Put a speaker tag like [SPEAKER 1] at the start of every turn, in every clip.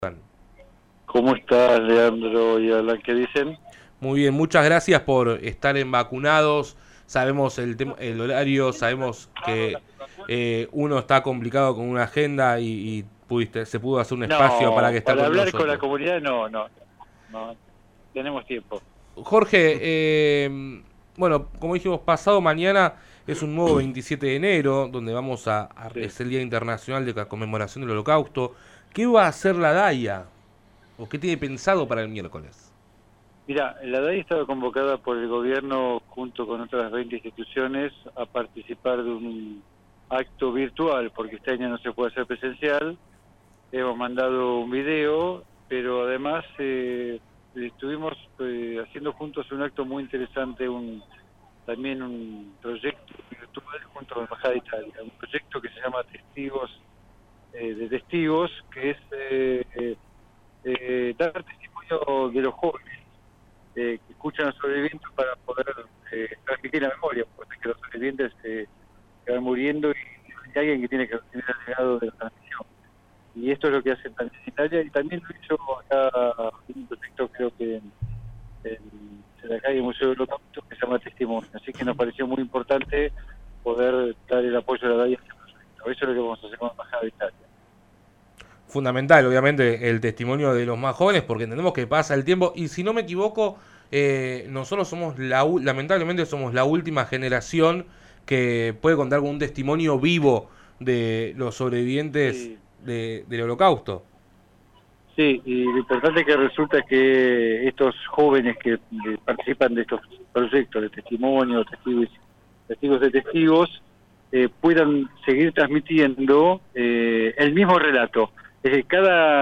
[SPEAKER 1] ¿Cómo estás, Leandro y Alan? ¿Qué dicen?
[SPEAKER 2] Muy bien, muchas gracias por estar en Vacunados. Sabemos el horario, sabemos que uno está complicado con una agenda y se pudo hacer un espacio para que
[SPEAKER 1] No,
[SPEAKER 2] esté
[SPEAKER 1] para
[SPEAKER 2] con
[SPEAKER 1] hablar con la
[SPEAKER 2] nosotros.
[SPEAKER 1] comunidad no, tenemos tiempo.
[SPEAKER 2] Jorge, bueno, como dijimos, pasado mañana es un nuevo 27 de enero, donde
[SPEAKER 1] Sí.
[SPEAKER 2] es el Día Internacional de la Conmemoración del Holocausto. ¿Qué va a hacer la DAIA? ¿O qué tiene pensado para el miércoles?
[SPEAKER 1] Mira, la DAI estaba convocada por el gobierno junto con otras 20 instituciones a participar de un acto virtual, porque este año no se puede hacer presencial. Hemos mandado un video, pero además estuvimos haciendo juntos un acto muy interesante, también un proyecto virtual junto con la Embajada de Italia, un proyecto que se llama de Testigos, que es dar testimonio de los jóvenes que escuchan a los sobrevivientes para poder transmitir la memoria, porque que los sobrevivientes se van muriendo y hay alguien que tiene que tener el legado de la transmisión. Y esto es lo que hacen también en Italia, y también lo hizo acá en un proyecto, creo que en la calle Museo del Holocausto, que se llama Testimonio. Así que nos pareció muy importante poder dar el apoyo a la DAI a este proyecto. Eso es lo que vamos a hacer con la Embajada de Italia.
[SPEAKER 2] Fundamental, obviamente, el testimonio de los más jóvenes, porque entendemos que pasa el tiempo. Y si no me equivoco, nosotros somos lamentablemente somos la última generación que puede contar con un testimonio vivo de los sobrevivientes
[SPEAKER 1] Sí,
[SPEAKER 2] del Holocausto.
[SPEAKER 1] sí, y lo importante que resulta que estos jóvenes que participan de estos proyectos de testimonio, testigos de testigos, puedan seguir transmitiendo el mismo relato. Es decir,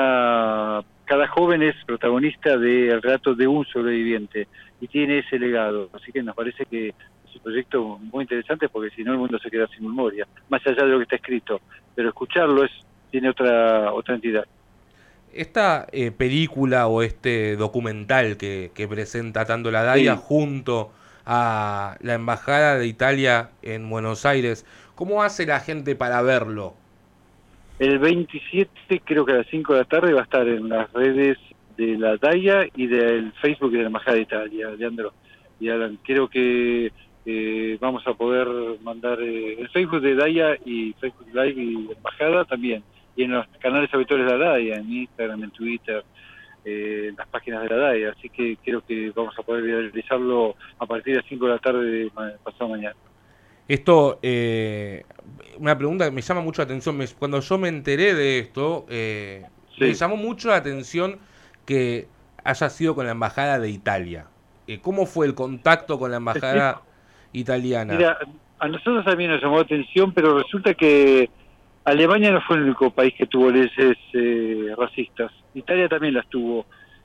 [SPEAKER 1] cada joven es protagonista del relato de un sobreviviente y tiene ese legado. Así que nos parece que es un proyecto muy interesante, porque si no el mundo se queda sin memoria, más allá de lo que está escrito. Pero escucharlo tiene otra entidad.
[SPEAKER 2] Esta película o este documental que presenta tanto la DAIA
[SPEAKER 1] Sí.
[SPEAKER 2] junto a la Embajada de Italia en Buenos Aires, ¿cómo hace la gente para verlo?
[SPEAKER 1] El 27, creo que a las 5 de la tarde, va a estar en las redes de la DAIA y del Facebook de la Embajada de Italia, Leandro y Alan. Creo que vamos a poder mandar el Facebook de DAIA y Facebook Live y la Embajada también. Y en los canales habituales de la DAIA, en Instagram, en Twitter, en las páginas de la DAIA. Así que creo que vamos a poder realizarlo a partir de las 5 de la tarde de pasado mañana.
[SPEAKER 2] Esto, una pregunta que me llama mucho la atención. Cuando yo me enteré de esto, me
[SPEAKER 1] Sí.
[SPEAKER 2] llamó mucho la atención que haya sido con la Embajada de Italia. ¿Cómo fue el contacto con la
[SPEAKER 1] Te explico.
[SPEAKER 2] Embajada italiana?
[SPEAKER 1] Mira, a nosotros también nos llamó la atención, pero resulta que Alemania no fue el único país que tuvo leyes racistas. Italia también las tuvo.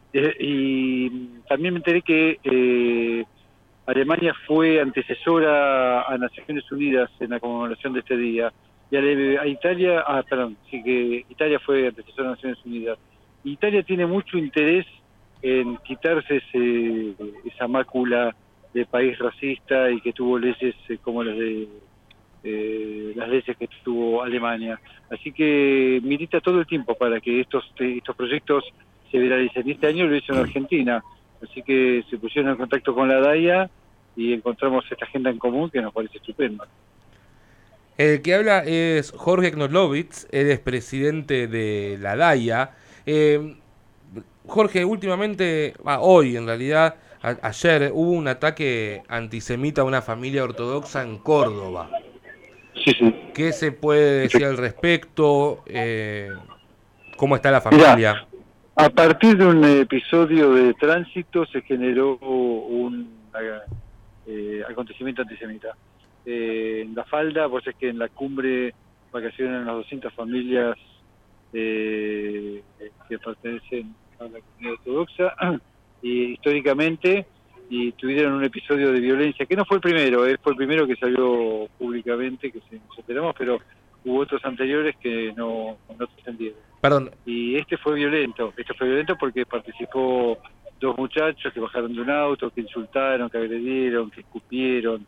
[SPEAKER 1] Y también me enteré que Alemania fue antecesora a Naciones Unidas en la conmemoración de este día. Y a Italia, perdón, sí, que Italia fue antecesora a Naciones Unidas. Italia tiene mucho interés en quitarse esa mácula de país racista, y que tuvo leyes como las leyes que tuvo Alemania. Así que milita todo el tiempo para que estos proyectos se viralicen. Y este año lo hizo en Argentina. Así que se pusieron en contacto con la DAIA y encontramos esta agenda en común que nos parece estupenda.
[SPEAKER 2] El que habla es Jorge Knodlovitz, él es presidente de la DAIA. Eh, Jorge, últimamente, hoy en realidad, ayer hubo un ataque antisemita a una familia ortodoxa en Córdoba.
[SPEAKER 1] Sí, sí.
[SPEAKER 2] ¿Qué se puede decir al respecto? ¿Cómo está la
[SPEAKER 1] Mira,
[SPEAKER 2] familia?
[SPEAKER 1] a partir de un episodio de tránsito se generó un acontecimiento antisemita. En la falda, pues es que en la cumbre vacacionan las 200 familias que pertenecen a la comunidad ortodoxa, y históricamente, y tuvieron un episodio de violencia, que no fue el primero, fue el primero que salió públicamente, que nos enteramos, pero hubo otros anteriores que no trascendieron.
[SPEAKER 2] Perdón,
[SPEAKER 1] Y este fue violento porque participó dos muchachos que bajaron de un auto, que insultaron, que agredieron, que escupieron,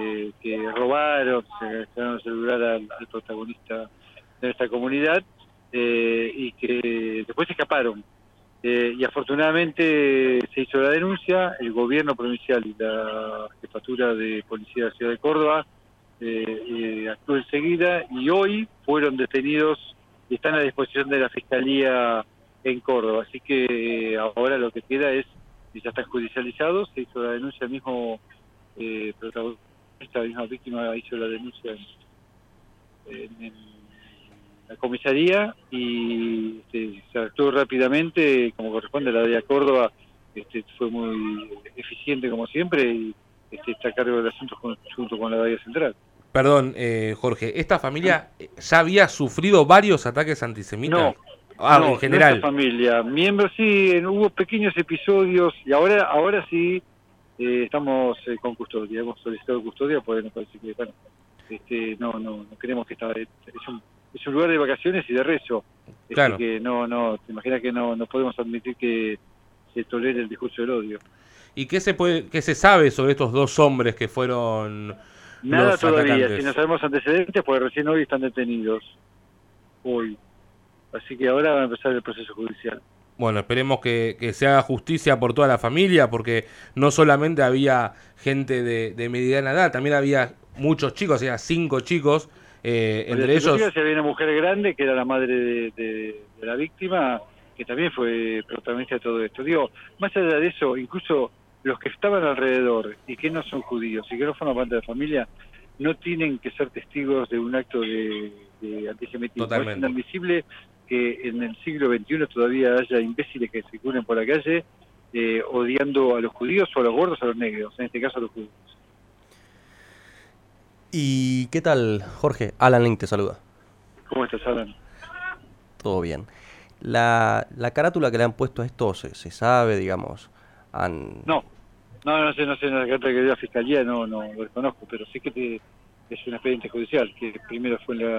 [SPEAKER 1] que robaron, se ganaron el celular al protagonista de nuestra comunidad. y que después se escaparon. Y afortunadamente se hizo la denuncia, el gobierno provincial y la jefatura de policía de la ciudad de Córdoba actuó enseguida y hoy fueron detenidos y están a disposición de la Fiscalía en Córdoba. Así que ahora lo que queda es, ya están judicializados, se hizo la denuncia, el mismo protagonista, la misma víctima hizo la denuncia en la comisaría y se actuó rápidamente, como corresponde a la DEA Córdoba, fue muy eficiente como siempre y está a cargo del asunto junto con la DEA Central.
[SPEAKER 2] Perdón, Jorge, ¿esta familia ya había sufrido varios ataques antisemitas? En
[SPEAKER 1] No, esta
[SPEAKER 2] general.
[SPEAKER 1] familia. Miembros sí, hubo pequeños episodios y ahora sí estamos con custodia, hemos solicitado custodia porque nos parece que bueno, no queremos que es un lugar de vacaciones y de rezo.
[SPEAKER 2] Claro.
[SPEAKER 1] Que te imaginas que no podemos admitir que se tolere el discurso del odio.
[SPEAKER 2] ¿Y qué se sabe sobre estos dos hombres que fueron
[SPEAKER 1] Nada
[SPEAKER 2] los
[SPEAKER 1] todavía,
[SPEAKER 2] atacantes?
[SPEAKER 1] si no sabemos antecedentes, porque recién hoy están detenidos. Hoy. Así que ahora va a empezar el proceso judicial.
[SPEAKER 2] Bueno, esperemos que se haga justicia por toda la familia, porque no solamente había gente de mediana edad, también había muchos chicos, o sea, 5 chicos, entre ellos...
[SPEAKER 1] Había una mujer grande que era la madre de la víctima, que también fue protagonista de todo esto. Digo, más allá de eso, incluso los que estaban alrededor y que no son judíos y que no forman parte de la familia, no tienen que ser testigos de un acto de antisemitismo.
[SPEAKER 2] Totalmente.
[SPEAKER 1] Es inadmisible que en el siglo XXI todavía haya imbéciles que circulen por la calle odiando a los judíos o a los gordos o a los negros, en este caso a los judíos.
[SPEAKER 3] ¿Y qué tal, Jorge? Alan Link te saluda.
[SPEAKER 1] ¿Cómo estás, Alan?
[SPEAKER 3] Todo bien. La carátula que le han puesto a esto, ¿se sabe, digamos?
[SPEAKER 1] No sé, la carátula que dio la Fiscalía no lo desconozco, pero sí que es un expediente judicial, que primero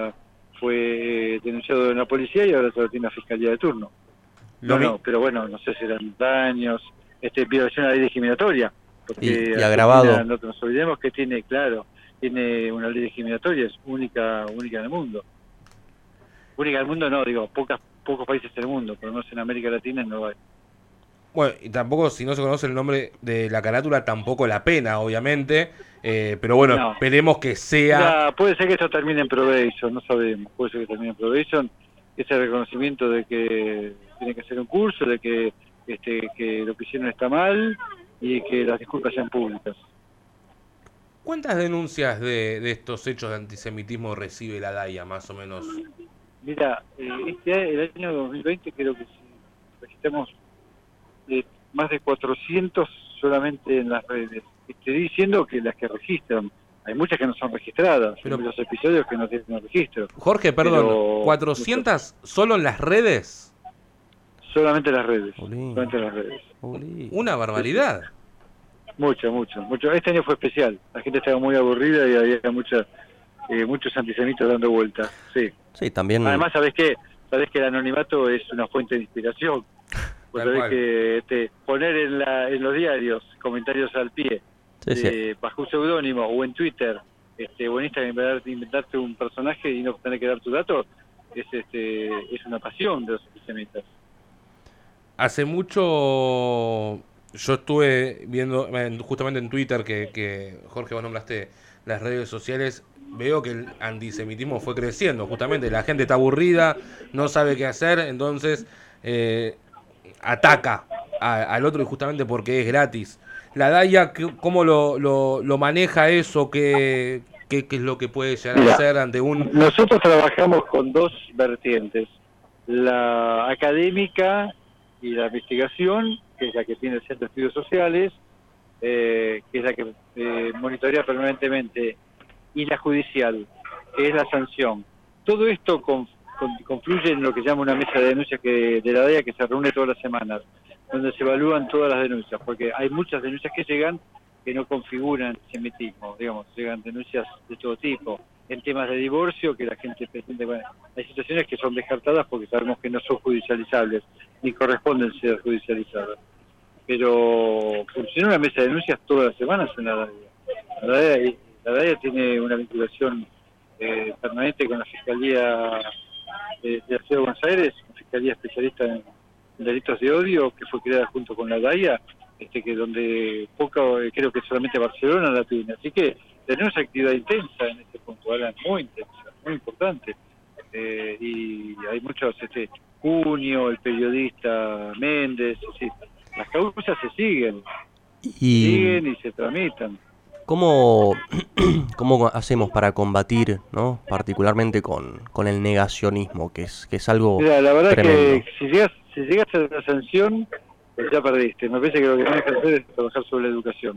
[SPEAKER 1] fue denunciado en la policía y ahora se lo tiene la Fiscalía de turno. Pero bueno, no sé si eran daños, violación a la ley discriminatoria. Porque
[SPEAKER 3] y agravado.
[SPEAKER 1] No nos olvidemos que tiene una ley discriminatoria, es única en el mundo. Única en el mundo no, digo, pocos países del mundo, por lo menos en América Latina no hay.
[SPEAKER 2] Bueno, y tampoco, si no se conoce el nombre de la carátula, tampoco la pena, obviamente, pero bueno, esperemos que sea...
[SPEAKER 1] Puede ser que esto termine en probation, no sabemos, puede ser que termine en probation, ese reconocimiento de que tiene que hacer un curso, de que lo que hicieron está mal y que las disculpas sean públicas.
[SPEAKER 2] ¿Cuántas denuncias de estos hechos de antisemitismo recibe la DAIA, más o menos?
[SPEAKER 1] Mira, el año 2020 creo que registramos más de 400 solamente en las redes. Estoy diciendo que las que registran, hay muchas que no son registradas, pero hay muchos episodios que no tienen registro.
[SPEAKER 2] Jorge, perdón, ¿400 solo en las redes?
[SPEAKER 1] Solamente en las redes. Solamente en las redes.
[SPEAKER 2] Una barbaridad.
[SPEAKER 1] Mucho. Este año fue especial. La gente estaba muy aburrida y había muchos antisemitas dando vueltas.
[SPEAKER 3] Sí, también.
[SPEAKER 1] Además, sabés que el anonimato es una fuente de inspiración. Pues sabés que poner en los diarios comentarios al pie, bajo un seudónimo o en Twitter, o en Instagram, inventarte un personaje y no tener que dar tu dato, es una pasión de los antisemitas.
[SPEAKER 2] Hace mucho yo estuve viendo justamente en Twitter que Jorge, vos nombraste las redes sociales, veo que el antisemitismo fue creciendo, justamente la gente está aburrida, no sabe qué hacer, entonces ataca al otro y justamente porque es gratis. La DAIA, ¿cómo lo maneja eso? ¿Qué es lo que puede llegar a hacer ante un...?
[SPEAKER 1] Nosotros trabajamos con dos vertientes, la académica y la investigación, que es la que tiene el Centro de Estudios Sociales, que es la que monitorea permanentemente, y la judicial, que es la sanción. Todo esto confluye en lo que se llama una mesa de denuncias de la DEA que se reúne todas las semanas, donde se evalúan todas las denuncias, porque hay muchas denuncias que llegan que no configuran antisemitismo, digamos, llegan denuncias de todo tipo, en temas de divorcio, que la gente pretende, bueno, hay situaciones que son descartadas porque sabemos que no son judicializables, ni corresponden ser judicializadas. Pero funciona una mesa de denuncias todas las semanas en la DAIA. La DAIA tiene una vinculación permanente con la Fiscalía de la Ciudad de Buenos Aires, una fiscalía especialista en delitos de odio, que fue creada junto con la DAIA, que donde creo que solamente Barcelona la tiene. Así que tenemos actividad intensa en este punto, Alan, muy intensa, muy importante. Y hay muchos, Junio, el periodista Méndez, las causas se siguen y se tramitan.
[SPEAKER 3] ¿Cómo hacemos para combatir, ¿no? Particularmente con el negacionismo, que es algo
[SPEAKER 1] Mira, la verdad
[SPEAKER 3] tremendo?
[SPEAKER 1] que si llegas a la sanción, pues ya perdiste. Me parece que lo que tenés que hacer es trabajar sobre la educación.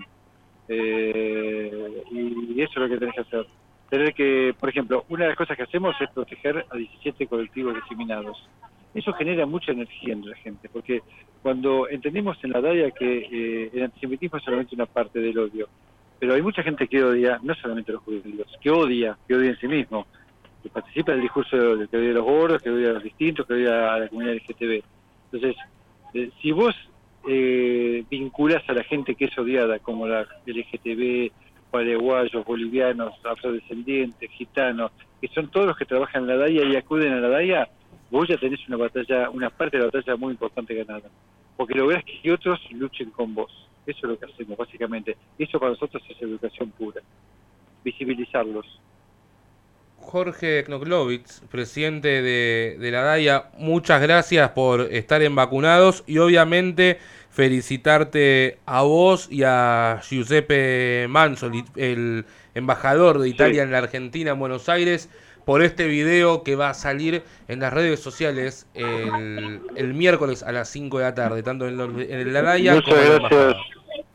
[SPEAKER 1] Y eso es lo que tenés que hacer. Tener que, por ejemplo, una de las cosas que hacemos es proteger a 17 colectivos discriminados. Eso genera mucha energía en la gente, porque cuando entendimos en la DAIA que el antisemitismo es solamente una parte del odio, pero hay mucha gente que odia, no solamente a los judíos, que odia en sí mismo, que participa del discurso de odio, que odia a los gordos, que odia a los distintos, que odia a la comunidad LGTB. Entonces, si vos vinculás a la gente que es odiada, como la LGTB, paraguayos, bolivianos, afrodescendientes, gitanos, que son todos los que trabajan en la DAIA y acuden a la DAIA, vos ya tenés una parte de la batalla muy importante ganada, porque lográs que otros luchen con vos. Eso es lo que hacemos, básicamente. Eso para nosotros es educación pura, visibilizarlos.
[SPEAKER 2] Jorge Knoklovitz, presidente de la DAIA, muchas gracias por estar en Vacunados y obviamente felicitarte a vos y a Giuseppe Manzoli, el embajador de Italia en la Argentina, en Buenos Aires, por este video que va a salir en las redes sociales el miércoles a las 5 de la tarde, tanto en la DAIA como en la embajada.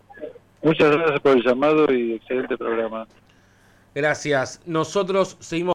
[SPEAKER 1] Muchas gracias por el llamado y excelente programa.
[SPEAKER 2] Gracias. Nosotros seguimos